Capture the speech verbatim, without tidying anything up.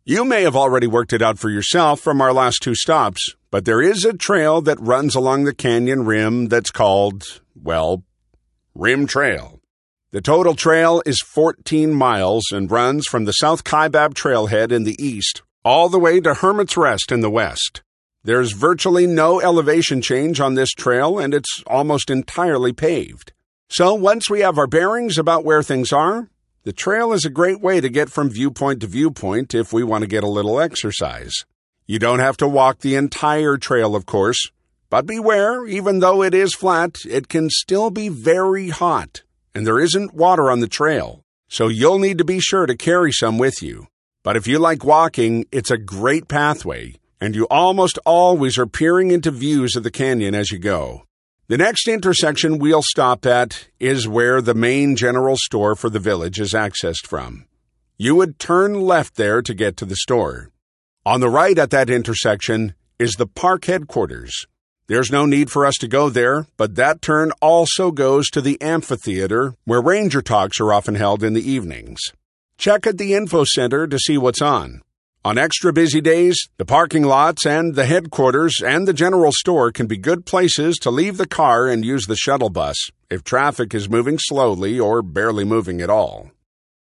You may have already worked it out for yourself from our last two stops, but there is a trail that runs along the canyon rim that's called, well, Rim Trail. The total trail is fourteen miles and runs from the South Kaibab Trailhead in the east all the way to Hermit's Rest in the west. There's virtually no elevation change on this trail, and it's almost entirely paved. So once we have our bearings about where things are, the trail is a great way to get from viewpoint to viewpoint if we want to get a little exercise. You don't have to walk the entire trail, of course, but beware, even though it is flat, it can still be very hot, and there isn't water on the trail, so you'll need to be sure to carry some with you. But if you like walking, it's a great pathway, and you almost always are peering into views of the canyon as you go. The next intersection we'll stop at is where the main general store for the village is accessed from. You would turn left there to get to the store. On the right at that intersection is the park headquarters. There's no need for us to go there, but that turn also goes to the amphitheater where ranger talks are often held in the evenings. Check at the info center to see what's on. On extra busy days, the parking lots and the headquarters and the general store can be good places to leave the car and use the shuttle bus if traffic is moving slowly or barely moving at all.